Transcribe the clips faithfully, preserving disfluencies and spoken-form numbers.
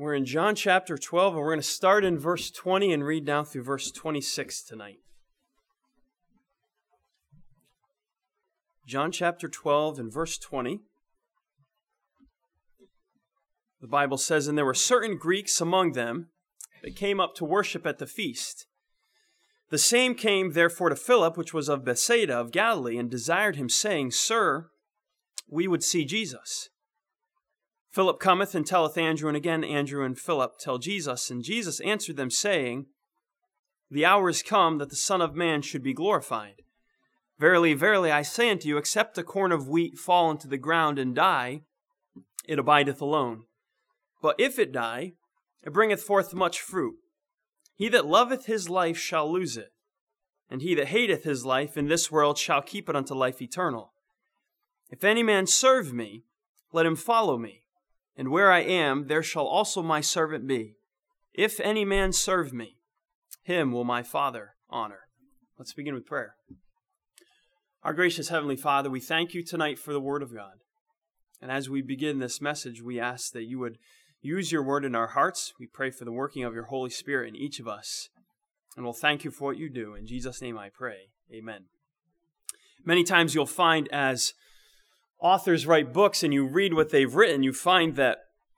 We're in John chapter twelve, and we're going to start in verse twenty and read down through verse twenty-six tonight. John chapter twelve and verse twenty. The Bible says, "And there were certain Greeks among them that came up to worship at the feast. The same came therefore to Philip, which was of Bethsaida of Galilee, and desired him, saying, Sir, we would see Jesus. Philip cometh and telleth Andrew, and again Andrew and Philip tell Jesus. And Jesus answered them, saying, The hour is come that the Son of Man should be glorified. Verily, verily, I say unto you, except a corn of wheat fall into the ground and die, it abideth alone. But if it die, it bringeth forth much fruit. He that loveth his life shall lose it, and he that hateth his life in this world shall keep it unto life eternal. If any man serve me, let him follow me. And where I am, there shall also my servant be. If any man serve me, him will my Father honor." Let's begin with prayer. Our gracious Heavenly Father, we thank you tonight for the Word of God. And as we begin this message, we ask that you would use your Word in our hearts. We pray for the working of your Holy Spirit in each of us. And we'll thank you for what you do. In Jesus' name I pray. Amen. Many times you'll find as authors write books and you read what they've written, you find that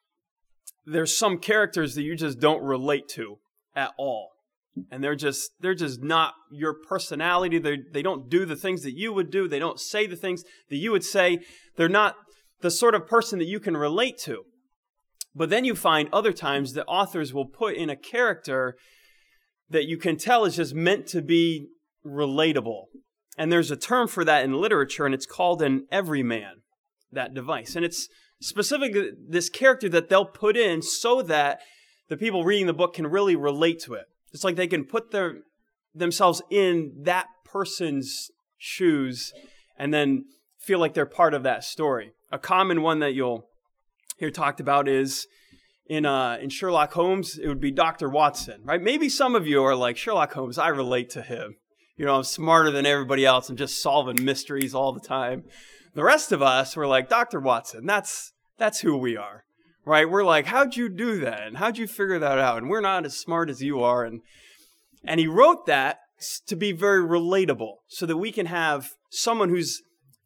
there's some characters that you just don't relate to at all. And they're just they're just not your personality. They they don't do the things that you would do. They don't say the things that you would say. They're not the sort of person that you can relate to. But then you find other times that authors will put in a character that you can tell is just meant to be relatable. And there's a term for that in literature, and it's called an everyman, that device. And it's specifically this character that they'll put in so that the people reading the book can really relate to it. It's like they can put their themselves in that person's shoes and then feel like they're part of that story. A common one that you'll hear talked about is in uh, in Sherlock Holmes, it would be Doctor Watson, right? Maybe some of you are like, Sherlock Holmes, I relate to him. You know, I'm smarter than everybody else. I'm just solving mysteries all the time. The rest of us, we're like, Doctor Watson, that's that's who we are, right? We're like, how'd you do that? And how'd you figure that out? And we're not as smart as you are. And and he wrote that to be very relatable so that we can have someone who's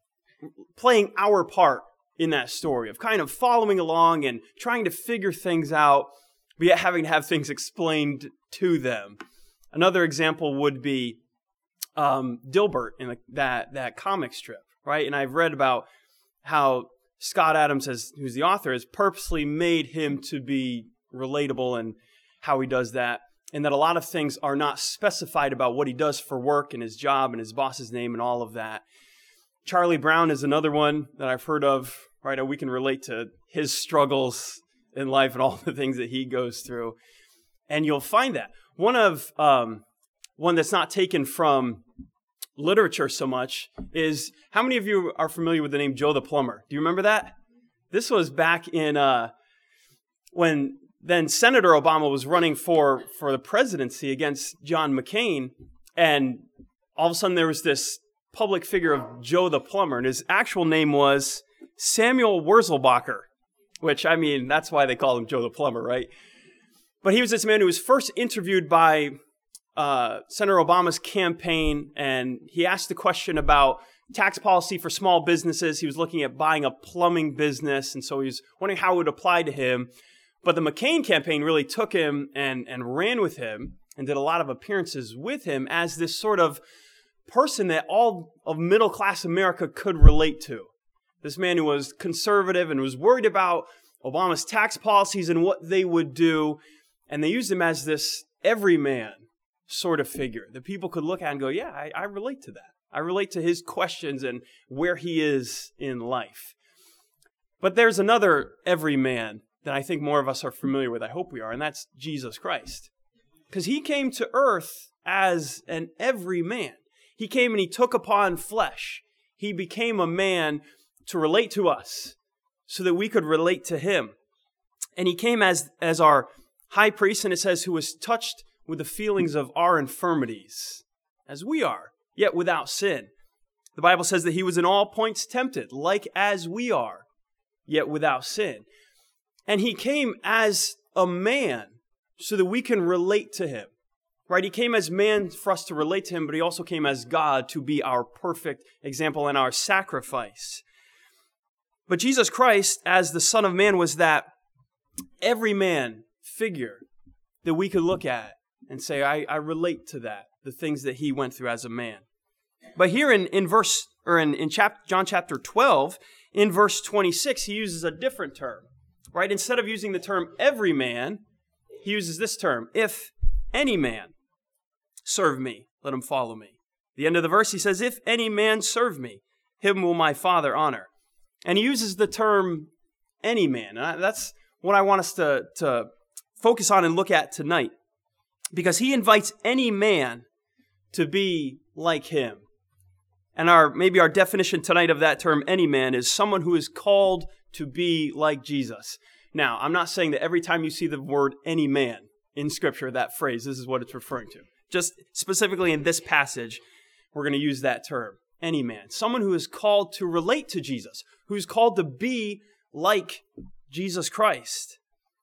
playing our part in that story of kind of following along and trying to figure things out, but yet having to have things explained to them. Another example would be Um, Dilbert in the, that that comic strip, right? And I've read about how Scott Adams, has, who's the author, has purposely made him to be relatable and how he does that, and that a lot of things are not specified about what he does for work and his job and his boss's name and all of that. Charlie Brown is another one that I've heard of, right? We can relate to his struggles in life and all the things that he goes through, and you'll find that one of um, one that's not taken from literature so much is, how many of you are familiar with the name Joe the Plumber? Do you remember that? This was back in uh, when then Senator Obama was running for, for the presidency against John McCain, and all of a sudden there was this public figure of Joe the Plumber, and his actual name was Samuel Wurzelbacher, which, I mean, that's why they called him Joe the Plumber, right? But he was this man who was first interviewed by Uh, Senator Obama's campaign, and he asked the question about tax policy for small businesses. He was looking at buying a plumbing business, and so he was wondering how it would apply to him. But the McCain campaign really took him and, and ran with him and did a lot of appearances with him as this sort of person that all of middle-class America could relate to. This man who was conservative and was worried about Obama's tax policies and what they would do, and they used him as this everyman sort of figure that people could look at and go, yeah, I, I relate to that. I relate to his questions and where he is in life. But there's another everyman that I think more of us are familiar with, I hope we are, and that's Jesus Christ. Because he came to earth as an everyman. He came and he took upon flesh. He became a man to relate to us so that we could relate to him. And he came as, as our high priest, and it says, who was touched with the feelings of our infirmities, as we are, yet without sin. The Bible says that he was in all points tempted, like as we are, yet without sin. And he came as a man so that we can relate to him. Right? He came as man for us to relate to him, but he also came as God to be our perfect example and our sacrifice. But Jesus Christ, as the Son of Man, was that everyman figure that we could look at and say, I, I relate to that, the things that he went through as a man. But here in, in verse, or in, in chapter, John chapter twelve, in verse twenty-six, he uses a different term. Right? Instead of using the term every man, he uses this term, if any man serve me, let him follow me. The end of the verse, he says, if any man serve me, him will my Father honor. And he uses the term any man. And that's what I want us to, to focus on and look at tonight. Because he invites any man to be like him. And our maybe our definition tonight of that term, any man, is someone who is called to be like Jesus. Now, I'm not saying that every time you see the word any man in Scripture, that phrase, this is what it's referring to. Just specifically in this passage, we're going to use that term, any man. Someone who is called to relate to Jesus, who's called to be like Jesus Christ.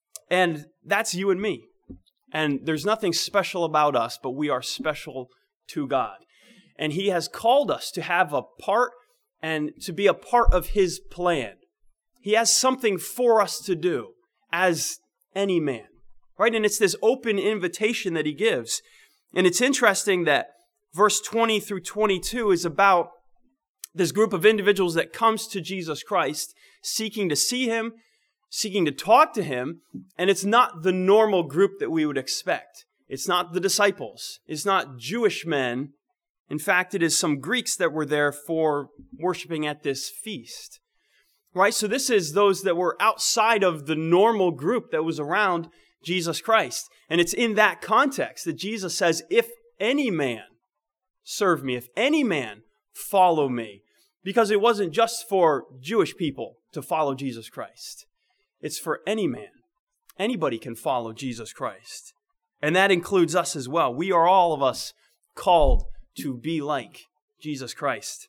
And that's you and me. And there's nothing special about us, but we are special to God. And he has called us to have a part and to be a part of his plan. He has something for us to do as any man, right? And it's this open invitation that he gives. And it's interesting that verse twenty through twenty-two is about this group of individuals that comes to Jesus Christ, seeking to see him, seeking to talk to him, and it's not the normal group that we would expect. It's not the disciples. It's not Jewish men. In fact, it is some Greeks that were there for worshiping at this feast. Right? So this is those that were outside of the normal group that was around Jesus Christ. And it's in that context that Jesus says, if any man serve me, if any man follow me, because it wasn't just for Jewish people to follow Jesus Christ. It's for any man. Anybody can follow Jesus Christ. And that includes us as well. We are all of us called to be like Jesus Christ.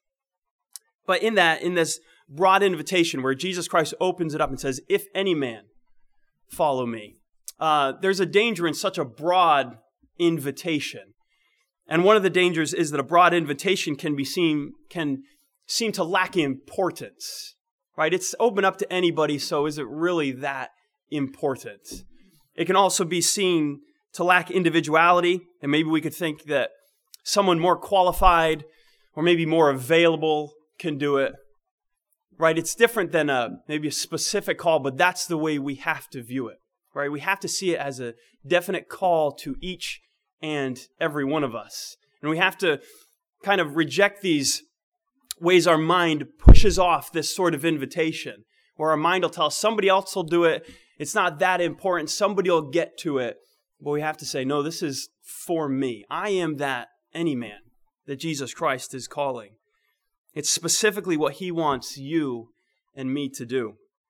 But in that, in this broad invitation where Jesus Christ opens it up and says, if any man follow me, uh, there's a danger in such a broad invitation. And one of the dangers is that a broad invitation can be seen, can seem to lack importance, right? It's open up to anybody, so is it really that important? It can also be seen to lack individuality, and maybe we could think that someone more qualified or maybe more available can do it, right? It's different than a maybe a specific call, but that's the way we have to view it, right? We have to see it as a definite call to each and every one of us. And we have to kind of reject these ways our mind pushes off this sort of invitation, where our mind will tell us somebody else will do it. It's not that important. Somebody will get to it. But we have to say, no, this is for me. I am that any man that Jesus Christ is calling. It's specifically what he wants you and me to do.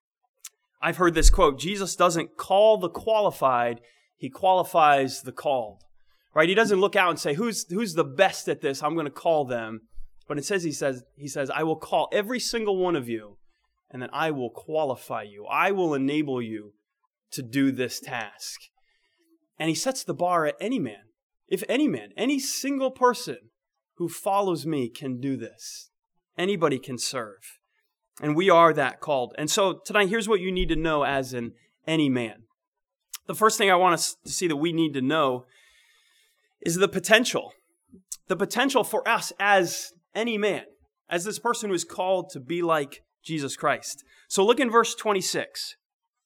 I've heard this quote, Jesus doesn't call the qualified, he qualifies the called. Right? He doesn't look out and say, who's who's the best at this? I'm going to call them. But it says he says he says, I will call every single one of you, and then I will qualify you. I will enable you to do this task. And he sets the bar at any man. If any man, any single person who follows me can do this. Anybody can serve. And we are that called. And so tonight, here's what you need to know as an any man. The first thing I want us to see that we need to know is the potential. The potential for us as any man, as this person who is called to be like Jesus Christ. So look in verse twenty-six.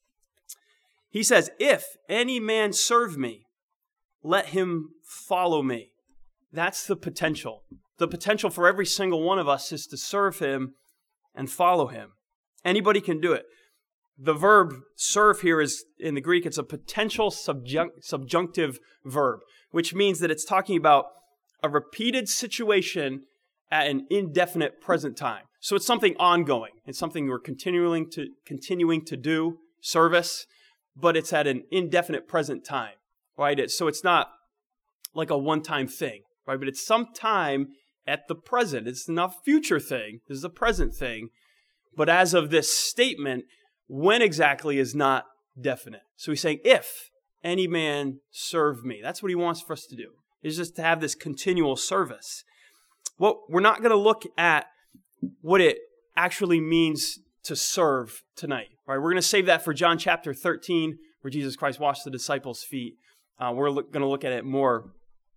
He says, if any man serve me, let him follow me. That's the potential. The potential for every single one of us is to serve him and follow him. Anybody can do it. The verb serve here is, in the Greek, it's a potential subjunct, subjunctive verb, which means that it's talking about a repeated situation at an indefinite present time. So it's something ongoing. It's something we're continuing to continuing to do, service, but it's at an indefinite present time, right? So it's not like a one-time thing, right? But it's some time at the present. It's not a future thing. This is a present thing. But as of this statement, when exactly is not definite. So he's saying, if any man serve me. That's what he wants for us to do, is just to have this continual service. Well, we're not going to look at what it actually means to serve tonight. Right? We're going to save that for John chapter thirteen, where Jesus Christ washed the disciples' feet. Uh, we're look, going to look at it more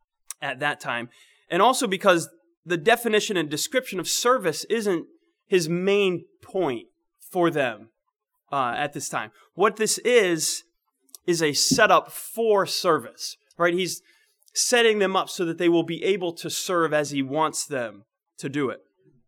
at that time. And also because the definition and description of service isn't his main point for them uh, at this time. What this is, is a setup for service. Right? He's setting them up so that they will be able to serve as he wants them to do it.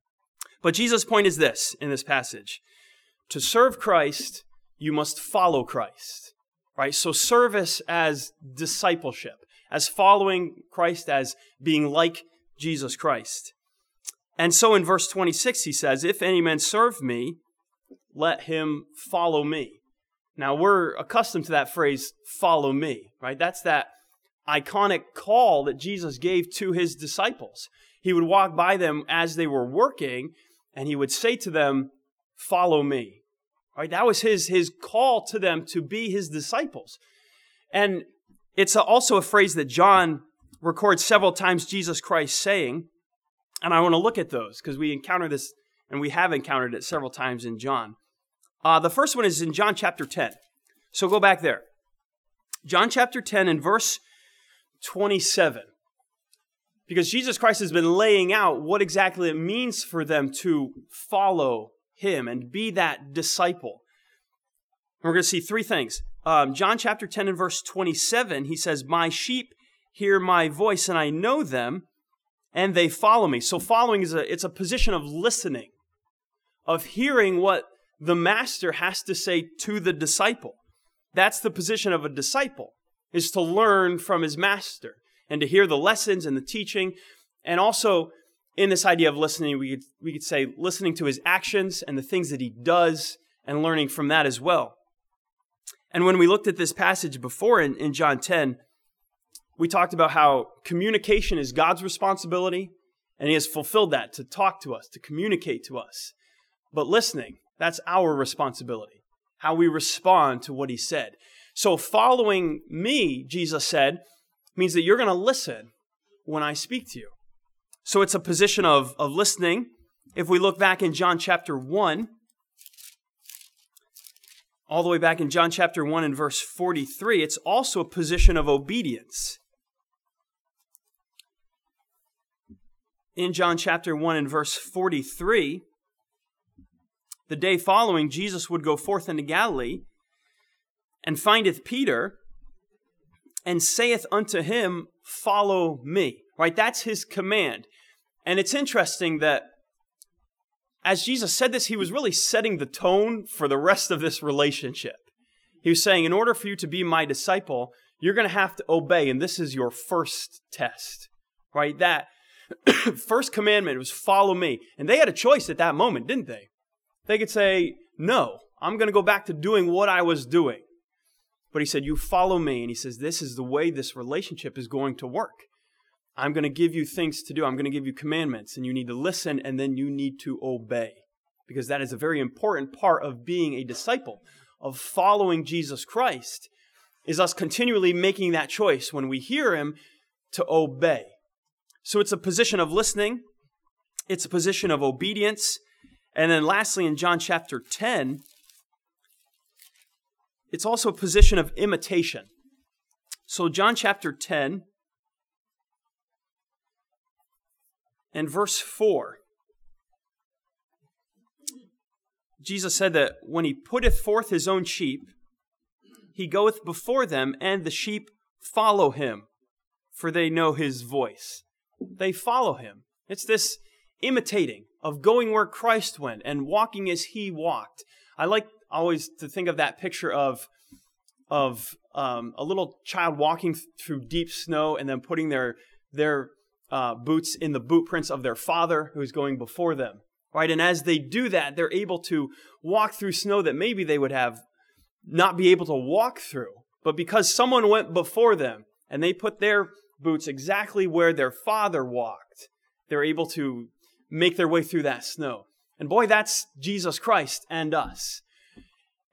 But Jesus' point is this in this passage. To serve Christ, you must follow Christ. Right? So service as discipleship, as following Christ, as being like Jesus Christ. And so in verse twenty-six, he says, if any man serve me, let him follow me. Now we're accustomed to that phrase, follow me, right? That's that iconic call that Jesus gave to his disciples. He would walk by them as they were working, and he would say to them, follow me. Right? That was his, his call to them to be his disciples. And it's also a phrase that John records several times Jesus Christ saying, and I want to look at those because we encounter this, and we have encountered it several times in John. Uh, the first one is in John chapter ten. So go back there. John chapter ten and verse twenty-seven. Because Jesus Christ has been laying out what exactly it means for them to follow him and be that disciple. And we're going to see three things. Um, John chapter ten and verse twenty-seven, he says, my sheep hear my voice and I know them and they follow me. So following is a, it's a position of listening, of hearing what the master has to say to the disciple. That's the position of a disciple, is to learn from his master and to hear the lessons and the teaching. And also in this idea of listening, we could, we could say listening to his actions and the things that he does and learning from that as well. And when we looked at this passage before in, in John ten, we talked about how communication is God's responsibility, and he has fulfilled that to talk to us, to communicate to us. But listening, that's our responsibility, how we respond to what he said. So following me, Jesus said, means that you're going to listen when I speak to you. So it's a position of, of listening. If we look back in John chapter one, all the way back in John chapter one and verse forty-three, it's also a position of obedience. In John chapter one and verse forty-three, the day following, Jesus would go forth into Galilee and findeth Peter and saith unto him, follow me. Right? That's his command. And it's interesting that as Jesus said this, he was really setting the tone for the rest of this relationship. He was saying, in order for you to be my disciple, you're going to have to obey, and this is your first test. Right? That first commandment was follow me. And they had a choice at that moment, didn't they? They could say, no, I'm going to go back to doing what I was doing. But he said, you follow me. And he says, this is the way this relationship is going to work. I'm going to give you things to do. I'm going to give you commandments, and you need to listen, and then you need to obey. Because that is a very important part of being a disciple, of following Jesus Christ, is us continually making that choice when we hear him to obey. So it's a position of listening. It's a position of obedience. And then lastly, in John chapter ten, it's also a position of imitation. So John chapter ten and verse four, Jesus said that when he putteth forth his own sheep, he goeth before them, and the sheep follow him, for they know his voice. They follow him. It's this imitating of going where Christ went and walking as he walked. I like always to think of that picture of, of um, a little child walking through deep snow and then putting their, their uh, boots in the boot prints of their father who's going before them. Right? And as they do that, they're able to walk through snow that maybe they would have not be able to walk through. But because someone went before them and they put their boots exactly where their father walked, they're able to make their way through that snow. And boy, that's Jesus Christ and us.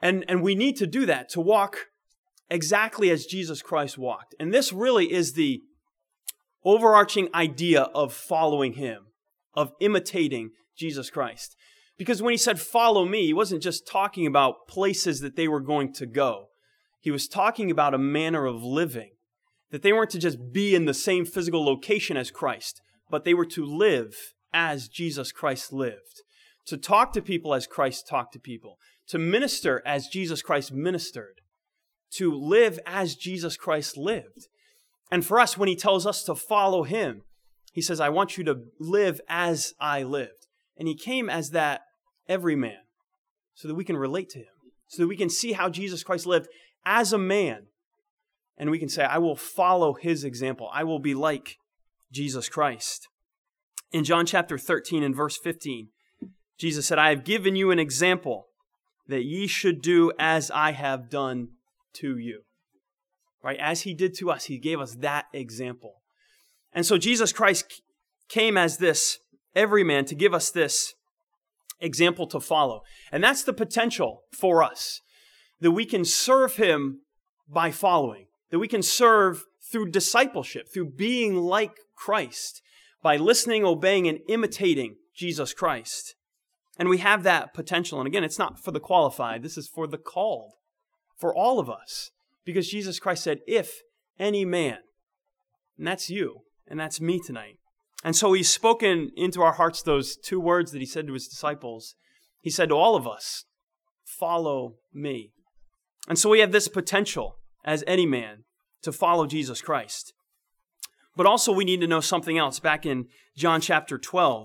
And, and we need to do that, to walk exactly as Jesus Christ walked. And this really is the overarching idea of following him, of imitating Jesus Christ. Because when he said, follow me, he wasn't just talking about places that they were going to go. He was talking about a manner of living, that they weren't to just be in the same physical location as Christ, but they were to live as Jesus Christ lived, to talk to people as Christ talked to people, to minister as Jesus Christ ministered, to live as Jesus Christ lived. And for us, when he tells us to follow him, he says, I want you to live as I lived. And he came as that everyman so that we can relate to him, so that we can see how Jesus Christ lived as a man. And we can say, I will follow his example. I will be like Jesus Christ. In John chapter thirteen and verse fifteen, Jesus said, I have given you an example that ye should do as I have done to you. Right? As he did to us, he gave us that example. And so Jesus Christ came as this everyman to give us this example to follow. And that's the potential for us, that we can serve him by following, that we can serve through discipleship, through being like Christ, by listening, obeying, and imitating Jesus Christ. And we have that potential. And again, it's not for the qualified. This is for the called, for all of us. Because Jesus Christ said, if any man, and that's you, and that's me tonight. And so he's spoken into our hearts those two words that he said to his disciples. He said to all of us, follow me. And so we have this potential as any man to follow Jesus Christ. But also we need to know something else. Back in John chapter twelve,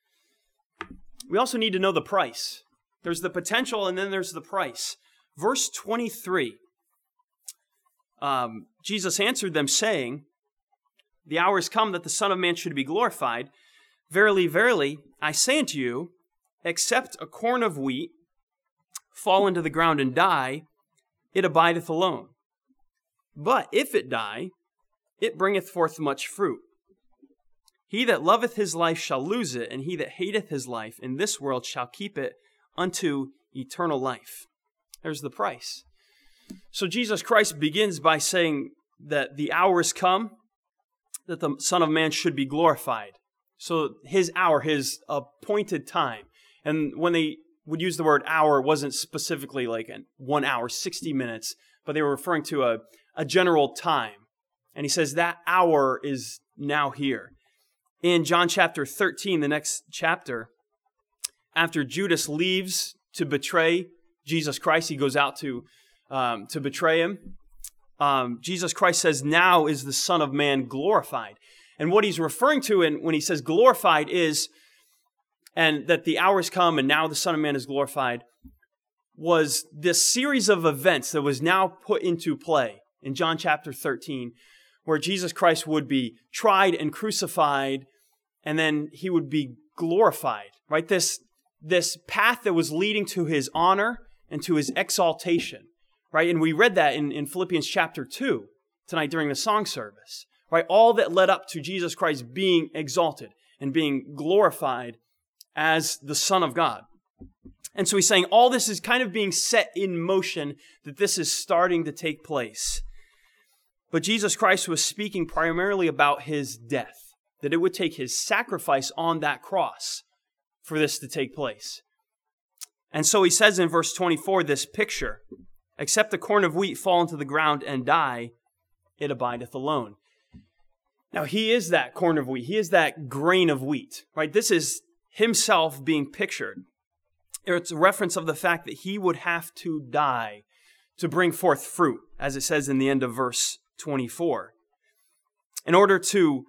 we also need to know the price. There's the potential and then there's the price. Verse twenty-three, um, Jesus answered them saying, the hour is come that the Son of Man should be glorified. Verily, verily, I say unto you, except a corn of wheat fall into the ground and die, it abideth alone. But if it die, it bringeth forth much fruit. He that loveth his life shall lose it, and he that hateth his life in this world shall keep it unto eternal life. There's the price. So Jesus Christ begins by saying that the hour is come, that the Son of Man should be glorified. So his hour, his appointed time. And when they would use the word hour, it wasn't specifically like one hour, sixty minutes, but they were referring to a, a general time. And he says that hour is now here. In John chapter thirteen, the next chapter, after Judas leaves to betray Jesus Christ, he goes out to, um, to betray him. Um, Jesus Christ says, now is the Son of Man glorified. And what he's referring to in, when he says glorified is, and that the hour has come and now the Son of Man is glorified, was this series of events that was now put into play in John chapter thirteen, where Jesus Christ would be tried and crucified, and then he would be glorified, right? This, this path that was leading to his honor and to his exaltation. Right? And we read that in, in Philippians chapter two tonight during the song service. Right? All that led up to Jesus Christ being exalted and being glorified as the Son of God. And so he's saying all this is kind of being set in motion, that this is starting to take place. But Jesus Christ was speaking primarily about his death, that it would take his sacrifice on that cross for this to take place. And so he says in verse twenty-four, this picture, except the corn of wheat fall into the ground and die, it abideth alone. Now, he is that corn of wheat. He is that grain of wheat, right? This is himself being pictured. It's a reference of the fact that he would have to die to bring forth fruit, as it says in the end of verse twenty-four. In order to,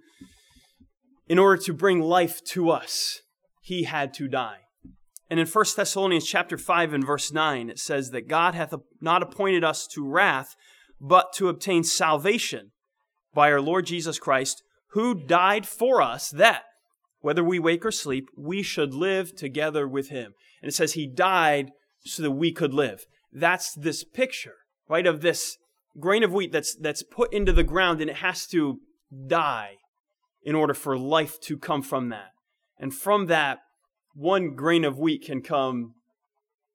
in order to bring life to us, he had to die. And in First Thessalonians chapter five and verse nine, it says that God hath not appointed us to wrath, but to obtain salvation by our Lord Jesus Christ, who died for us, that, whether we wake or sleep, we should live together with him. And it says he died so that we could live. That's this picture, right, of this grain of wheat that's, that's put into the ground, and it has to die in order for life to come from that. And from that, one grain of wheat can come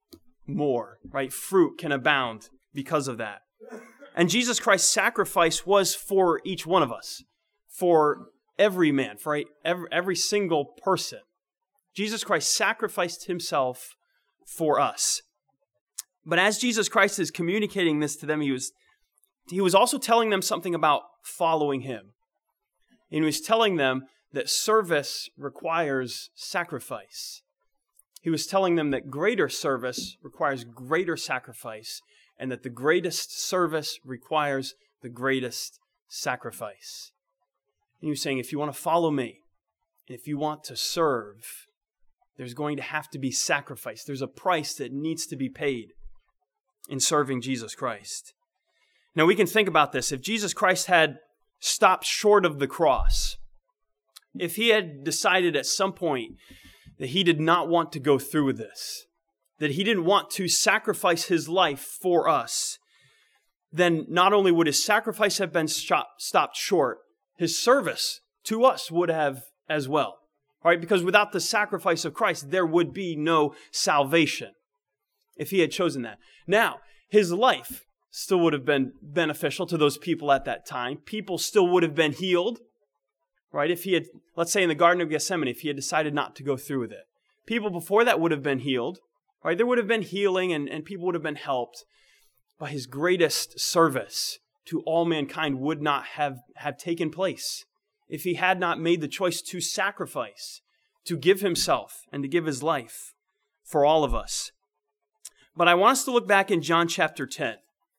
more, right? Fruit can abound because of that. And Jesus Christ's sacrifice was for each one of us, for every man, for every, every single person. Jesus Christ sacrificed himself for us. But as Jesus Christ is communicating this to them, he was, he was also telling them something about following him. And he was telling them that service requires sacrifice. He was telling them that greater service requires greater sacrifice, and that the greatest service requires the greatest sacrifice. And he was saying, if you want to follow me, if you want to serve, there's going to have to be sacrifice. There's a price that needs to be paid in serving Jesus Christ. Now we can think about this. If Jesus Christ had stopped short of the cross, if he had decided at some point that he did not want to go through with this, that he didn't want to sacrifice his life for us, then not only would his sacrifice have been stopped short, his service to us would have as well. Right? Because without the sacrifice of Christ, there would be no salvation if he had chosen that. Now, his life still would have been beneficial to those people at that time. People still would have been healed. Right? If he had, let's say in the Garden of Gethsemane, if he had decided not to go through with it. People before that would have been healed. Right? There would have been healing and, and people would have been helped. But his greatest service to all mankind would not have, have taken place if he had not made the choice to sacrifice, to give himself and to give his life for all of us. But I want us to look back in John chapter ten.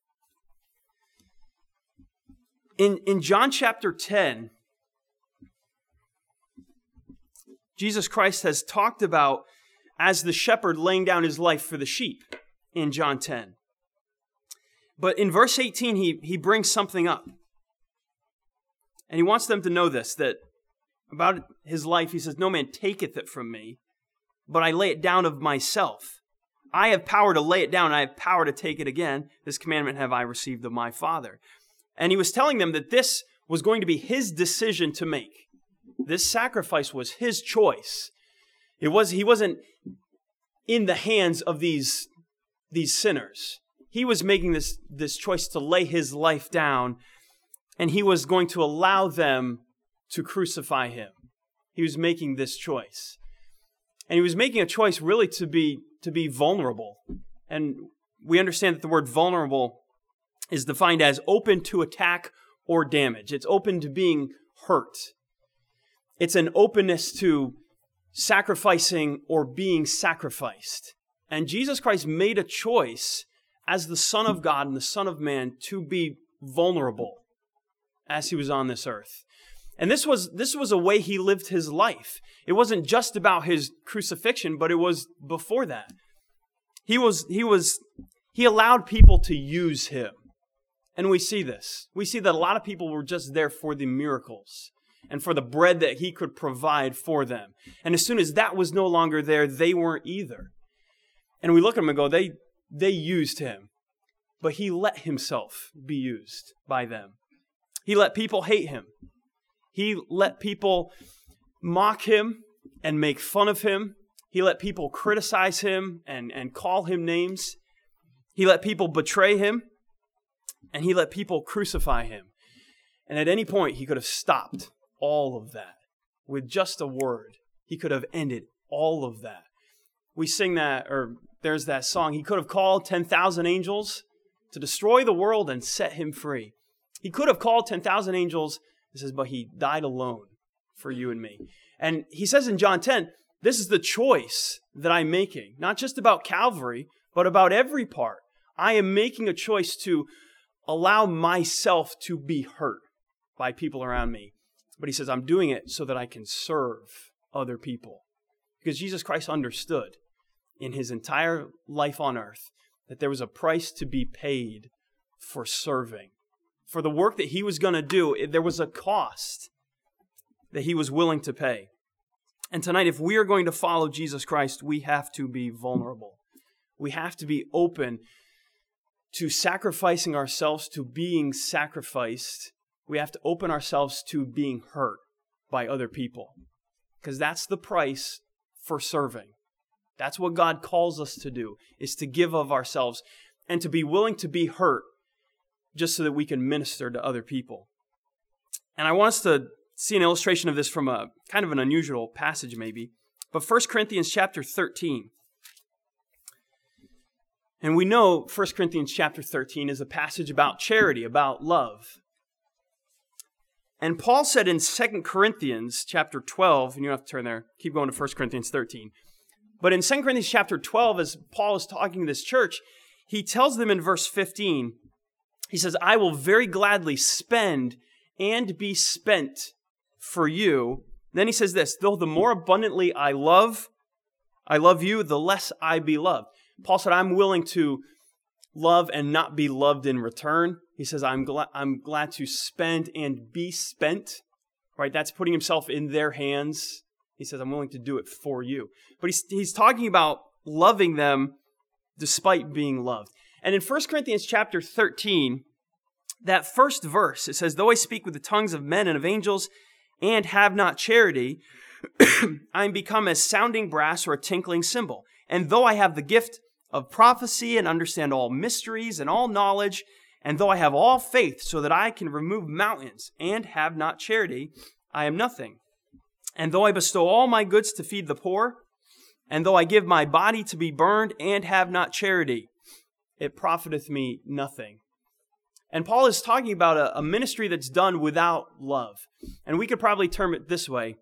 In, in John chapter ten, Jesus Christ has talked about as the shepherd laying down his life for the sheep in John ten. But in verse eighteen, he, he brings something up. And he wants them to know this, that about his life, he says, no man taketh it from me, but I lay it down of myself. I have power to lay it down, and I have power to take it again. This commandment have I received of my Father. And he was telling them that this was going to be his decision to make. This sacrifice was his choice. It was, he wasn't in the hands of these, these sinners. He was making this, this choice to lay his life down, and he was going to allow them to crucify him. He was making this choice. And he was making a choice really to be, to be vulnerable. And we understand that the word vulnerable is defined as open to attack or damage. It's open to being hurt. It's an openness to sacrificing or being sacrificed. And Jesus Christ made a choice as the Son of God and the Son of Man to be vulnerable as he was on this earth. And this was, this was a way he lived his life. It wasn't just about his crucifixion, but it was before that. He was, he was, he allowed people to use him. And we see this. We see that a lot of people were just there for the miracles and for the bread that he could provide for them. And as soon as that was no longer there, they weren't either. And we look at him and go, they, they used him. But he let himself be used by them. He let people hate him. He let people mock him and make fun of him. He let people criticize him and, and call him names. He let people betray him. And he let people crucify him. And at any point, he could have stopped all of that with just a word. He could have ended all of that. We sing that, or there's that song. He could have called ten thousand angels to destroy the world and set him free. He could have called ten thousand angels. It says, but he died alone for you and me. And he says in John ten, this is the choice that I'm making. Not just about Calvary, but about every part. I am making a choice to allow myself to be hurt by people around me. But he says, I'm doing it so that I can serve other people. Because Jesus Christ understood in his entire life on earth that there was a price to be paid for serving. For the work that he was going to do, there was a cost that he was willing to pay. And tonight, if we are going to follow Jesus Christ, we have to be vulnerable. We have to be open to sacrificing ourselves, to being sacrificed. We have to open ourselves to being hurt by other people. Because that's the price for serving. That's what God calls us to do, is to give of ourselves and to be willing to be hurt just so that we can minister to other people. And I want us to see an illustration of this from a kind of an unusual passage maybe. But First Corinthians chapter thirteen. And we know First Corinthians chapter thirteen is a passage about charity, about love. And Paul said in Second Corinthians chapter twelve, and you don't have to turn there, keep going to First Corinthians thirteen. But in Second Corinthians chapter twelve, as Paul is talking to this church, he tells them in verse fifteen, he says, I will very gladly spend and be spent for you. Then he says this, though the more abundantly I love, I love you, the less I be loved. Paul said, I'm willing to love and not be loved in return. He says, I'm glad I'm glad to spend and be spent. Right? That's putting himself in their hands. He says, I'm willing to do it for you. But he's, he's talking about loving them despite being loved. And in First Corinthians chapter thirteen, that first verse, it says, though I speak with the tongues of men and of angels and have not charity, I am become as sounding brass or a tinkling cymbal. And though I have the gift of prophecy and understand all mysteries and all knowledge, and though I have all faith so that I can remove mountains and have not charity, I am nothing. And though I bestow all my goods to feed the poor, and though I give my body to be burned and have not charity, it profiteth me nothing. And Paul is talking about a, a ministry that's done without love. And we could probably term it this way,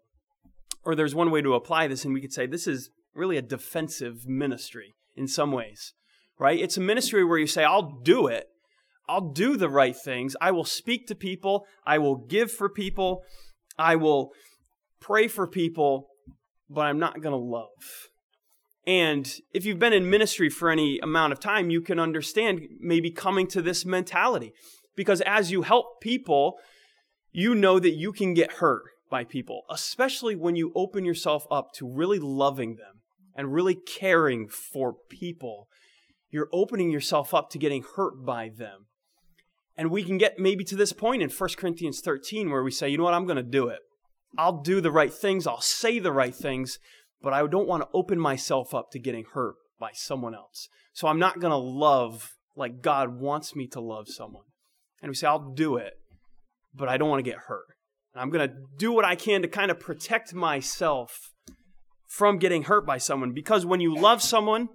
or there's one way to apply this, and we could say this is really a defensive ministry in some ways, right? It's a ministry where you say, I'll do it. I'll do the right things. I will speak to people. I will give for people. I will pray for people, but I'm not going to love. And if you've been in ministry for any amount of time, you can understand maybe coming to this mentality. Because as you help people, you know that you can get hurt by people, especially when you open yourself up to really loving them and really caring for people. You're opening yourself up to getting hurt by them. And we can get maybe to this point in First Corinthians thirteen where we say, you know what, I'm going to do it. I'll do the right things. I'll say the right things. But I don't want to open myself up to getting hurt by someone else. So I'm not going to love like God wants me to love someone. And we say, I'll do it, but I don't want to get hurt. And I'm going to do what I can to kind of protect myself from getting hurt by someone. Because when you love someone,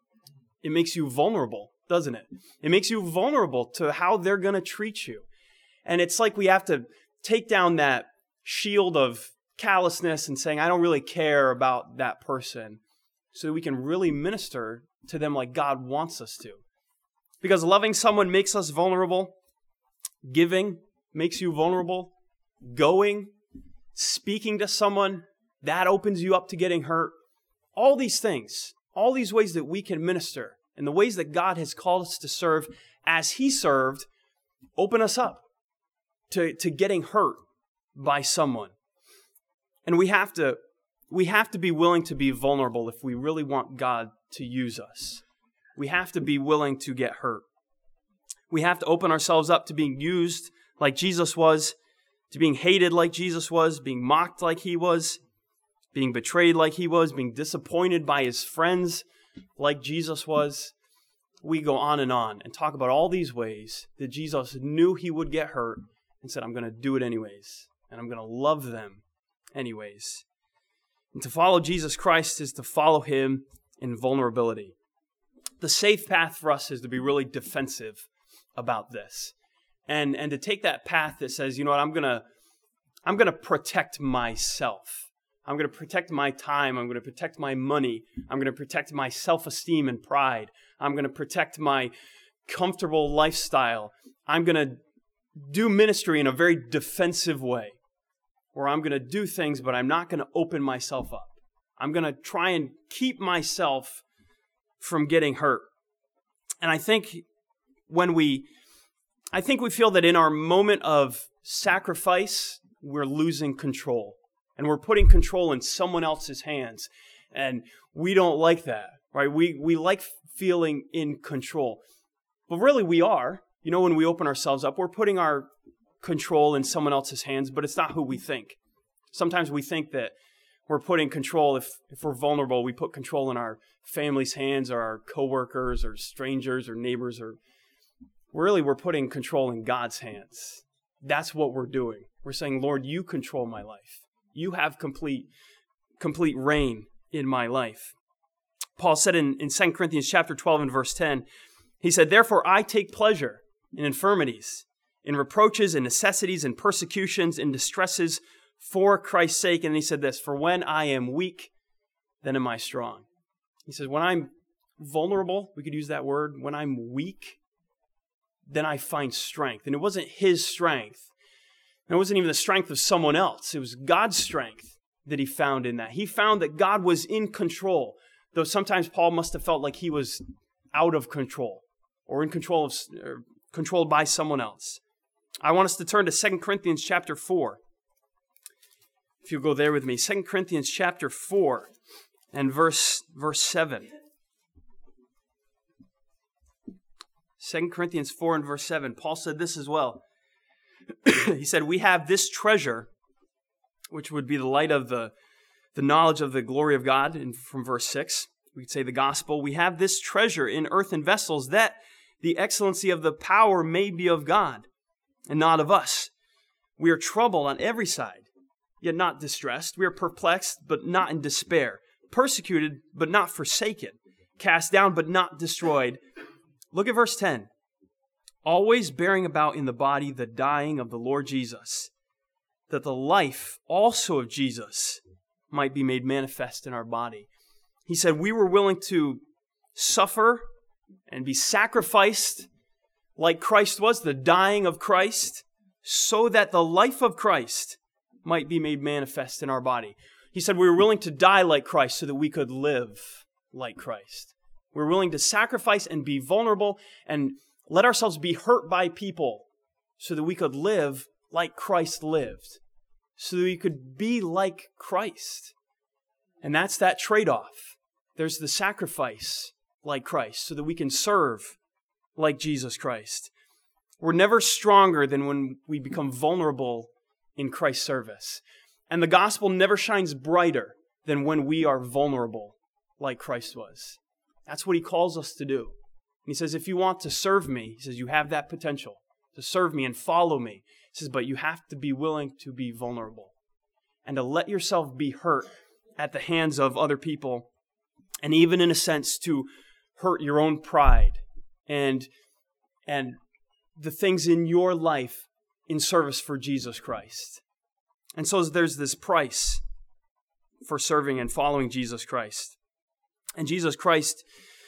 it makes you vulnerable, doesn't it? It makes you vulnerable to how they're going to treat you. And it's like we have to take down that shield of callousness and saying, I don't really care about that person, so that we can really minister to them like God wants us to. Because loving someone makes us vulnerable. Giving makes you vulnerable. Going, speaking to someone, that opens you up to getting hurt. All these things, all these ways that we can minister and the ways that God has called us to serve as He served, open us up to, to getting hurt by someone. And we have to, we have to be willing to be vulnerable if we really want God to use us. We have to be willing to get hurt. We have to open ourselves up to being used like Jesus was, to being hated like Jesus was, being mocked like He was, being betrayed like He was, being disappointed by His friends like Jesus was. We go on and on and talk about all these ways that Jesus knew He would get hurt and said, I'm going to do it anyways, and I'm going to love them anyways. And to follow Jesus Christ is to follow Him in vulnerability. The safe path for us is to be really defensive about this. And, and to take that path that says, you know what, I'm going to I'm going to protect myself. I'm going to protect my time. I'm going to protect my money. I'm going to protect my self-esteem and pride. I'm going to protect my comfortable lifestyle. I'm going to do ministry in a very defensive way, where I'm going to do things, but I'm not going to open myself up. I'm going to try and keep myself from getting hurt. And I think when we, I think we feel that in our moment of sacrifice, we're losing control. And we're putting control in someone else's hands. And we don't like that, right? We, we like feeling in control. But really we are. You know, when we open ourselves up, we're putting our control in someone else's hands, but it's not who we think. Sometimes we think that we're putting control, if, if we're vulnerable, we put control in our family's hands or our coworkers or strangers or neighbors, or really we're putting control in God's hands. That's what we're doing. We're saying, Lord, you control my life. You have complete, complete reign in my life. Paul said in, in Second Corinthians chapter twelve and verse ten, he said, therefore I take pleasure in infirmities, in reproaches, in necessities, in persecutions, in distresses for Christ's sake. And he said this, for when I am weak, then am I strong. He says, when I'm vulnerable, we could use that word, when I'm weak, then I find strength. And it wasn't his strength. And it wasn't even the strength of someone else. It was God's strength that he found in that. He found that God was in control, though sometimes Paul must have felt like he was out of control or in control of, or controlled by someone else. I want us to turn to Second Corinthians chapter four. If you'll go there with me, Second Corinthians chapter four and verse, verse seven. Second Corinthians four and verse seven. Paul said this as well. He said, we have this treasure, which would be the light of the, the knowledge of the glory of God, in, from verse six. We could say the gospel. We have this treasure in earthen vessels, that the excellency of the power may be of God and not of us. We are troubled on every side, yet not distressed. We are perplexed, but not in despair. Persecuted, but not forsaken. Cast down, but not destroyed. Look at verse ten. Always bearing about in the body the dying of the Lord Jesus, that the life also of Jesus might be made manifest in our body. He said we were willing to suffer and be sacrificed like Christ was, the dying of Christ, so that the life of Christ might be made manifest in our body. He said we were willing to die like Christ so that we could live like Christ. We're willing to sacrifice and be vulnerable and let ourselves be hurt by people so that we could live like Christ lived, so that we could be like Christ. And that's that trade-off. There's the sacrifice like Christ so that we can serve like Jesus Christ. We're never stronger than when we become vulnerable in Christ's service. And the gospel never shines brighter than when we are vulnerable like Christ was. That's what he calls us to do. And he says, if you want to serve me, he says, you have that potential to serve me and follow me. He says, but you have to be willing to be vulnerable and to let yourself be hurt at the hands of other people, and even in a sense to hurt your own pride and, and the things in your life in service for Jesus Christ. And so there's this price for serving and following Jesus Christ. And Jesus Christ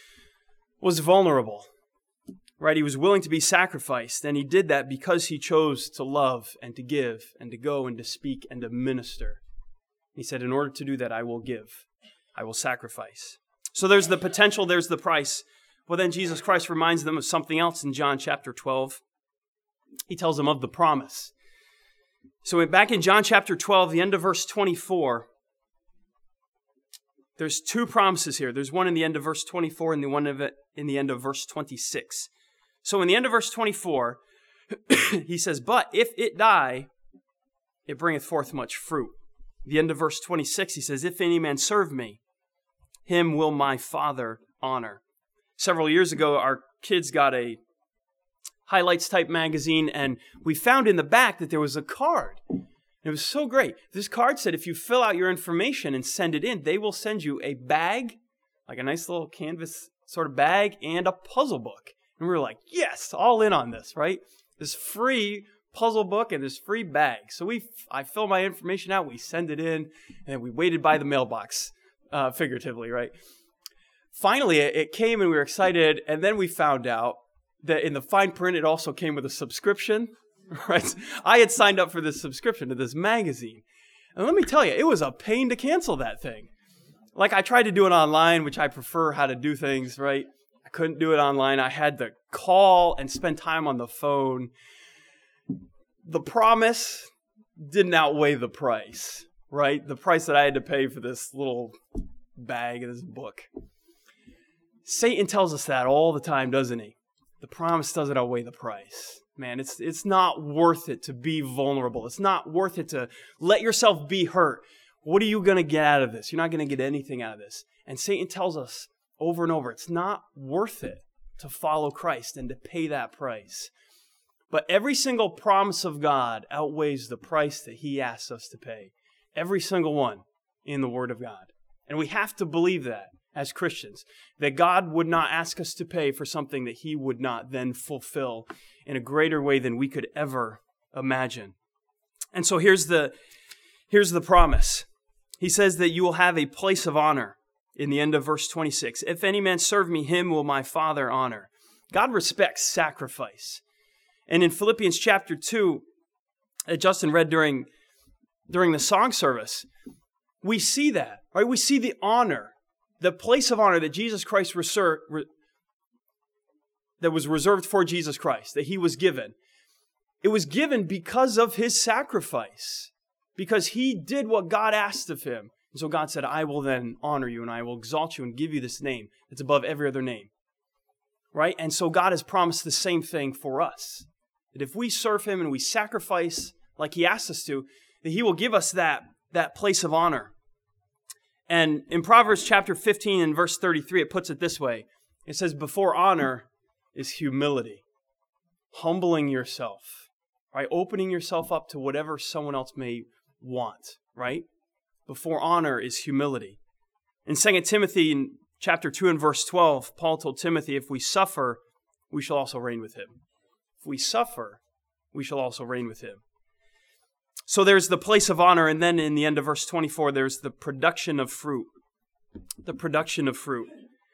was vulnerable, right? He was willing to be sacrificed, and he did that because he chose to love and to give and to go and to speak and to minister. He said, in order to do that, I will give. I will sacrifice. So there's the potential, there's the price. Well, then Jesus Christ reminds them of something else in John chapter twelve. He tells them of the promise. So back in John chapter twelve, the end of verse twenty-four, there's two promises here. There's one in the end of verse twenty-four and the one of it in the end of verse twenty-six. So in the end of verse twenty-four, he says, but if it die, it bringeth forth much fruit. The end of verse twenty-six, he says, if any man serve me, him will my Father honor. Several years ago, our kids got a highlights type magazine, and we found in the back that there was a card. It was so great. This card said if you fill out your information and send it in, they will send you a bag, like a nice little canvas sort of bag, and a puzzle book. And we were like, yes, all in on this, right? This free puzzle book and this free bag. So we, I fill my information out, we send it in, and we waited by the mailbox, uh, figuratively, right? Finally, it came and we were excited, and then we found out that in the fine print, it also came with a subscription. Right? I had signed up for this subscription to this magazine. And let me tell you, it was a pain to cancel that thing. Like, I tried to do it online, which I prefer how to do things, right? I couldn't do it online. I had to call and spend time on the phone. The promise didn't outweigh the price, right? The price that I had to pay for this little bag of this book. Satan tells us that all the time, doesn't he? The promise doesn't outweigh the price. Man, it's it's not worth it to be vulnerable. It's not worth it to let yourself be hurt What are you going to get out of this? You're not going to get anything out of this. And Satan tells us over and over, it's not worth it to follow Christ and to pay that price. But every single promise of God outweighs the price that he asks us to pay. Every single one in the Word of God. And we have to believe that as Christians, that God would not ask us to pay for something that he would not then fulfill in a greater way than we could ever imagine. And so here's the, here's the promise. He says that you will have a place of honor in the end of verse twenty-six. If any man serve me, him will my Father honor. God respects sacrifice. And in Philippians chapter two, that Justin read during, during the song service, we see that, right? We see the honor, the place of honor that Jesus Christ reserved, that was reserved for Jesus Christ, that he was given. It was given because of his sacrifice. Because he did what God asked of him. And so God said, I will then honor you and I will exalt you and give you this name that's above every other name. Right? And so God has promised the same thing for us. That if we serve him and we sacrifice like he asks us to, that he will give us that, that place of honor. And in Proverbs chapter fifteen and verse thirty-three, it puts it this way. It says, before honor is humility. Humbling yourself. Right? Opening yourself up to whatever someone else may want, right? Before honor is humility. In Second Timothy in chapter two and verse twelve, Paul told Timothy, if we suffer, we shall also reign with him. If we suffer, we shall also reign with him. So there's the place of honor, and then in the end of verse twenty-four, there's the production of fruit. The production of fruit.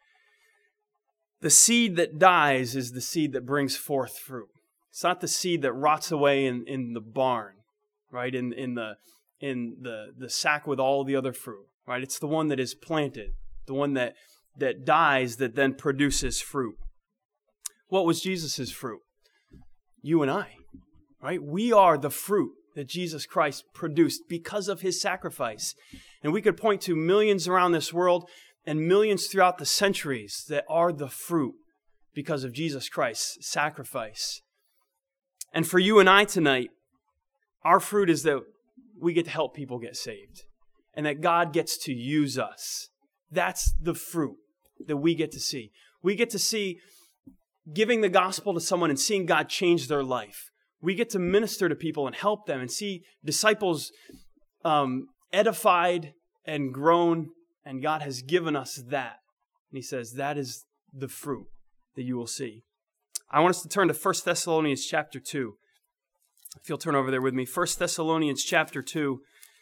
The seed that dies is the seed that brings forth fruit. It's not the seed that rots away in, in the barn, right? In, in the in the, the sack with all the other fruit, right? It's the one that is planted, the one that, that dies that then produces fruit. What was Jesus' fruit? You and I, right? We are the fruit that Jesus Christ produced because of his sacrifice. And we could point to millions around this world and millions throughout the centuries that are the fruit because of Jesus Christ's sacrifice. And for you and I tonight, our fruit is that we get to help people get saved and that God gets to use us. That's the fruit that we get to see. We get to see giving the gospel to someone and seeing God change their life. We get to minister to people and help them and see disciples um, edified and grown, and God has given us that. And he says that is the fruit that you will see. I want us to turn to First Thessalonians chapter two. If you'll turn over there with me. First Thessalonians chapter two.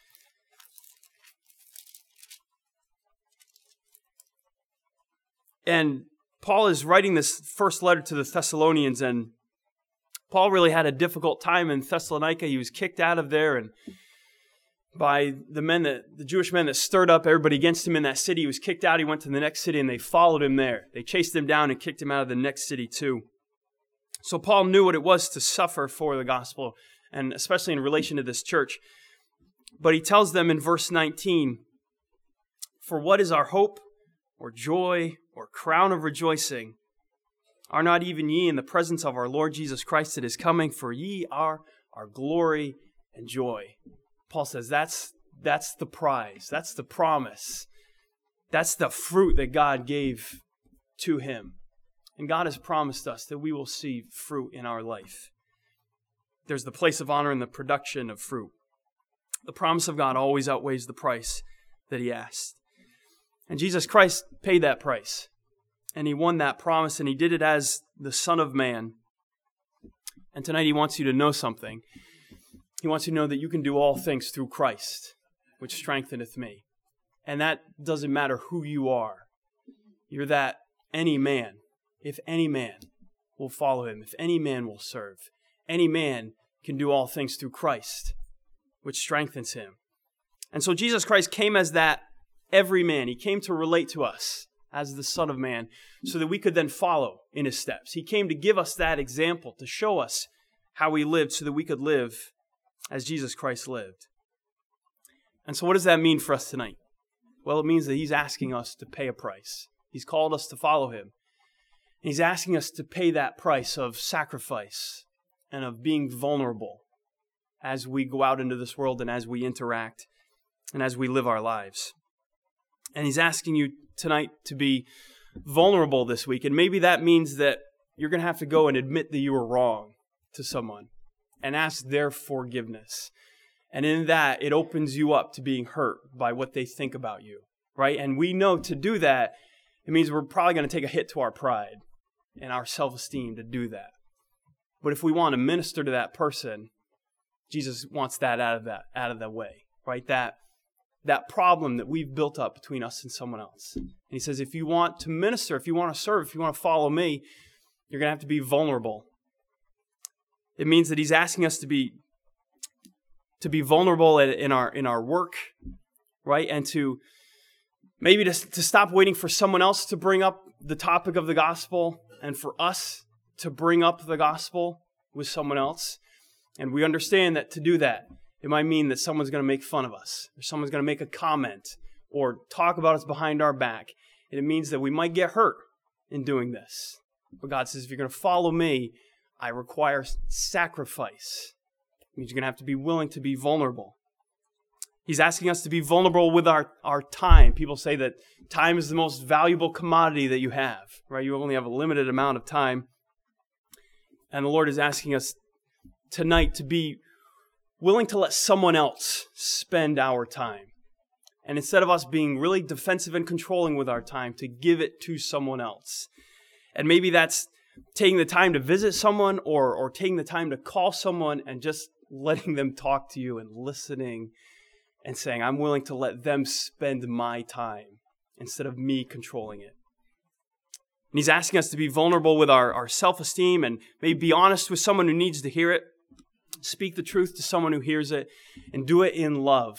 And Paul is writing this first letter to the Thessalonians, and Paul really had a difficult time in Thessalonica. He was kicked out of there and by the men that the Jewish men that stirred up everybody against him in that city. He was kicked out. He went to the next city and they followed him there. They chased him down and kicked him out of the next city too. So Paul knew what it was to suffer for the gospel, and especially in relation to this church. But he tells them in verse nineteen, for what is our hope or joy or crown of rejoicing? Are not even ye in the presence of our Lord Jesus Christ that is coming? For ye are our glory and joy. Paul says that's, that's the prize. That's the promise. That's the fruit that God gave to him. And God has promised us that we will see fruit in our life. There's the place of honor in the production of fruit. The promise of God always outweighs the price that he asked. And Jesus Christ paid that price. And he won that promise, and he did it as the Son of Man. And tonight he wants you to know something. He wants you to know that you can do all things through Christ, which strengtheneth me. And that doesn't matter who you are. You're that any man. If any man will follow him, if any man will serve, any man can do all things through Christ, which strengthens him. And so Jesus Christ came as that every man. He came to relate to us as the Son of Man so that we could then follow in his steps. He came to give us that example, to show us how he lived so that we could live as Jesus Christ lived. And so what does that mean for us tonight? Well, it means that he's asking us to pay a price. He's called us to follow him. He's asking us to pay that price of sacrifice and of being vulnerable as we go out into this world and as we interact and as we live our lives. And he's asking you tonight to be vulnerable this week. And maybe that means that you're going to have to go and admit that you were wrong to someone and ask their forgiveness. And in that, it opens you up to being hurt by what they think about you, right? And we know to do that, it means we're probably going to take a hit to our pride and our self-esteem to do that. But if we want to minister to that person, Jesus wants that out of that out of the way, right? That that problem that we've built up between us and someone else. And he says, if you want to minister, if you want to serve, if you want to follow me, you're going to have to be vulnerable. It means that he's asking us to be to be vulnerable in our in our work, right? And to maybe to, to stop waiting for someone else to bring up the topic of the gospel and for us to bring up the gospel with someone else. And we understand that to do that, it might mean that someone's going to make fun of us, or someone's going to make a comment, or talk about us behind our back. And it means that we might get hurt in doing this. But God says, if you're going to follow me, I require sacrifice. It means you're going to have to be willing to be vulnerable. He's asking us to be vulnerable with our, our time. People say that time is the most valuable commodity that you have, right? You only have a limited amount of time. And the Lord is asking us tonight to be willing to let someone else spend our time. And instead of us being really defensive and controlling with our time, to give it to someone else. And maybe that's taking the time to visit someone or, or taking the time to call someone and just letting them talk to you and listening and saying, I'm willing to let them spend my time instead of me controlling it. And he's asking us to be vulnerable with our, our self-esteem and maybe be honest with someone who needs to hear it. Speak the truth to someone who hears it and do it in love.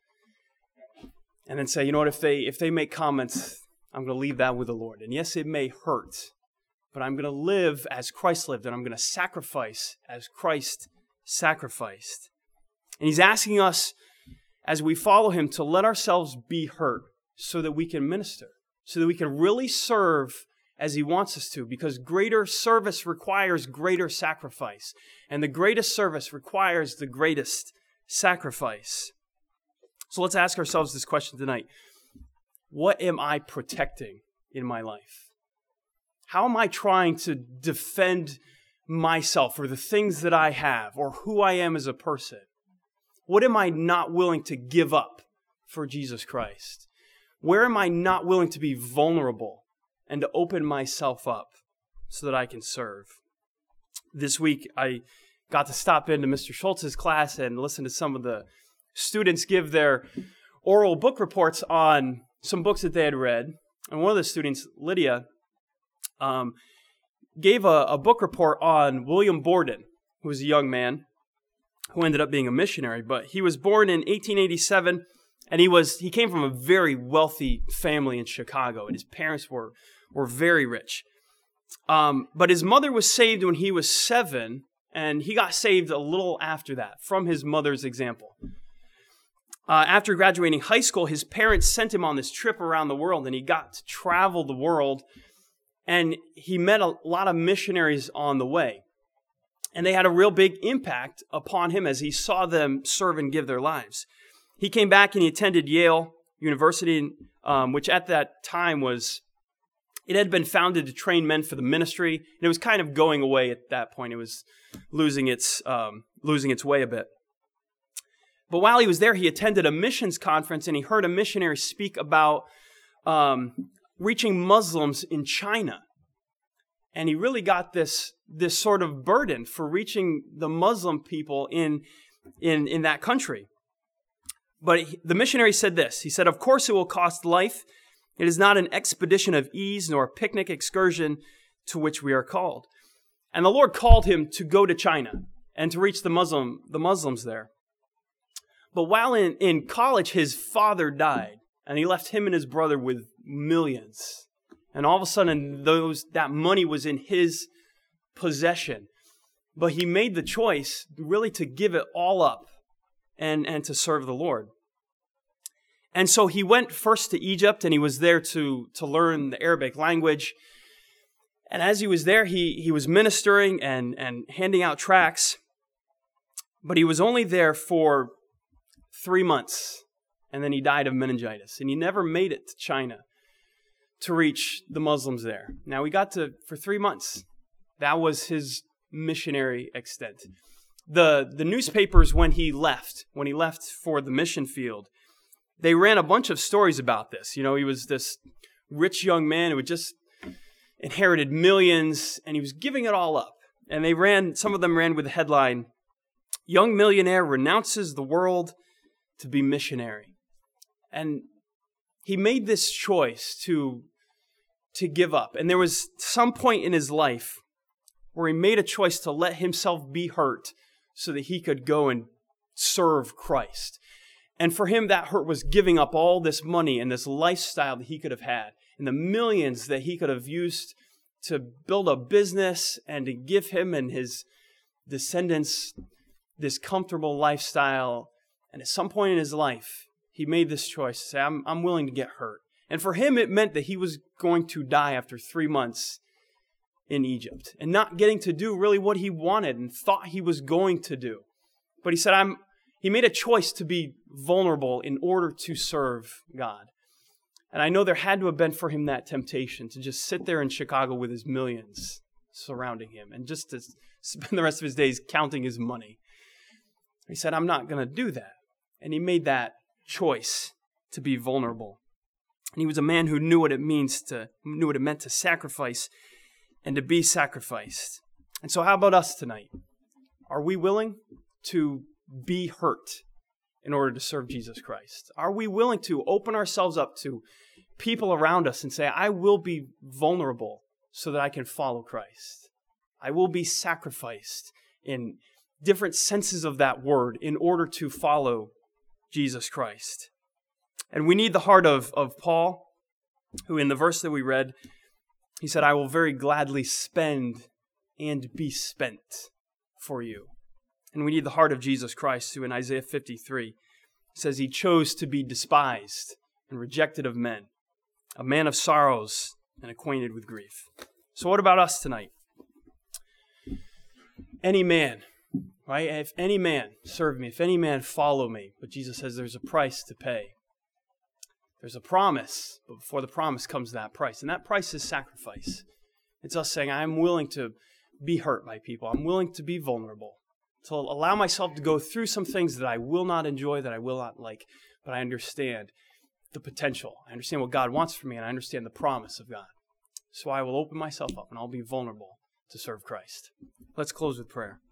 And then say, you know what, if they if they make comments, I'm going to leave that with the Lord. And yes, it may hurt, but I'm going to live as Christ lived, and I'm going to sacrifice as Christ sacrificed. And he's asking us, as we follow him, to let ourselves be hurt so that we can minister, so that we can really serve as he wants us to, because greater service requires greater sacrifice, and the greatest service requires the greatest sacrifice. So let's ask ourselves this question tonight. What am I protecting in my life? How am I trying to defend myself or the things that I have or who I am as a person? What am I not willing to give up for Jesus Christ? Where am I not willing to be vulnerable and to open myself up so that I can serve? This week, I got to stop into Mister Schultz's class and listen to some of the students give their oral book reports on some books that they had read. And one of the students, Lydia, um, gave a, a book report on William Borden, who was a young man who ended up being a missionary. But he was born in eighteen eighty-seven, and he was he came from a very wealthy family in Chicago, and his parents were were very rich. Um, but his mother was saved when he was seven, and he got saved a little after that from his mother's example. Uh, after graduating high school, his parents sent him on this trip around the world, and he got to travel the world, and he met a lot of missionaries on the way. And they had a real big impact upon him as he saw them serve and give their lives. He came back and he attended Yale University, um, which at that time was, it had been founded to train men for the ministry, and it was kind of going away at that point. It was losing its um, losing its way a bit. But while he was there, he attended a missions conference, and he heard a missionary speak about um, reaching Muslims in China. And he really got this, this sort of burden for reaching the Muslim people in, in, in that country. But he, the missionary said this. He said, of course it will cost life. It is not an expedition of ease nor a picnic excursion to which we are called. And the Lord called him to go to China and to reach the Muslim, the Muslims there. But while in, in college, his father died, and he left him and his brother with millions. And all of a sudden, those that money was in his possession. But he made the choice really to give it all up and, and to serve the Lord. And so he went first to Egypt, and he was there to, to learn the Arabic language. And as he was there, he, he was ministering and, and handing out tracts. But he was only there for three months. and then he died of meningitis. And he never made it to China to reach the Muslims there. Now, he got to, for three months, that was his missionary extent. The, the newspapers, when he left, when he left for the mission field, they ran a bunch of stories about this. You know, he was this rich young man who had just inherited millions, and he was giving it all up. And they ran, some of them ran with the headline, "Young Millionaire Renounces the World to be Missionary." And he made this choice to, to give up. And there was some point in his life where he made a choice to let himself be hurt so that he could go and serve Christ. And for him, that hurt was giving up all this money and this lifestyle that he could have had, and the millions that he could have used to build a business and to give him and his descendants this comfortable lifestyle. And at some point in his life, he made this choice to say, I'm, I'm willing to get hurt. And for him, it meant that he was going to die after three months in Egypt and not getting to do really what he wanted and thought he was going to do. But he said, I'm, he made a choice to be vulnerable in order to serve God. And I know there had to have been for him that temptation to just sit there in Chicago with his millions surrounding him and just to spend the rest of his days counting his money. He said, I'm not going to do that. And he made that choice to be vulnerable. And he was a man who knew what it means to, knew what it meant to sacrifice and to be sacrificed. And so how about us tonight? Are we willing to be hurt in order to serve Jesus Christ? Are we willing to open ourselves up to people around us and say, I will be vulnerable so that I can follow Christ? I will be sacrificed in different senses of that word in order to follow Jesus Christ. And we need the heart of, of Paul, who in the verse that we read, he said, I will very gladly spend and be spent for you. And we need the heart of Jesus Christ, who in Isaiah fifty-three says he chose to be despised and rejected of men, a man of sorrows and acquainted with grief. So what about us tonight? Any man, right? If any man serve me, if any man follow me. But Jesus says there's a price to pay. There's a promise, but before the promise comes that price. And that price is sacrifice. It's us saying, I'm willing to be hurt by people. I'm willing to be vulnerable, to allow myself to go through some things that I will not enjoy, that I will not like. But I understand the potential. I understand what God wants for me, and I understand the promise of God. So I will open myself up, and I'll be vulnerable to serve Christ. Let's close with prayer.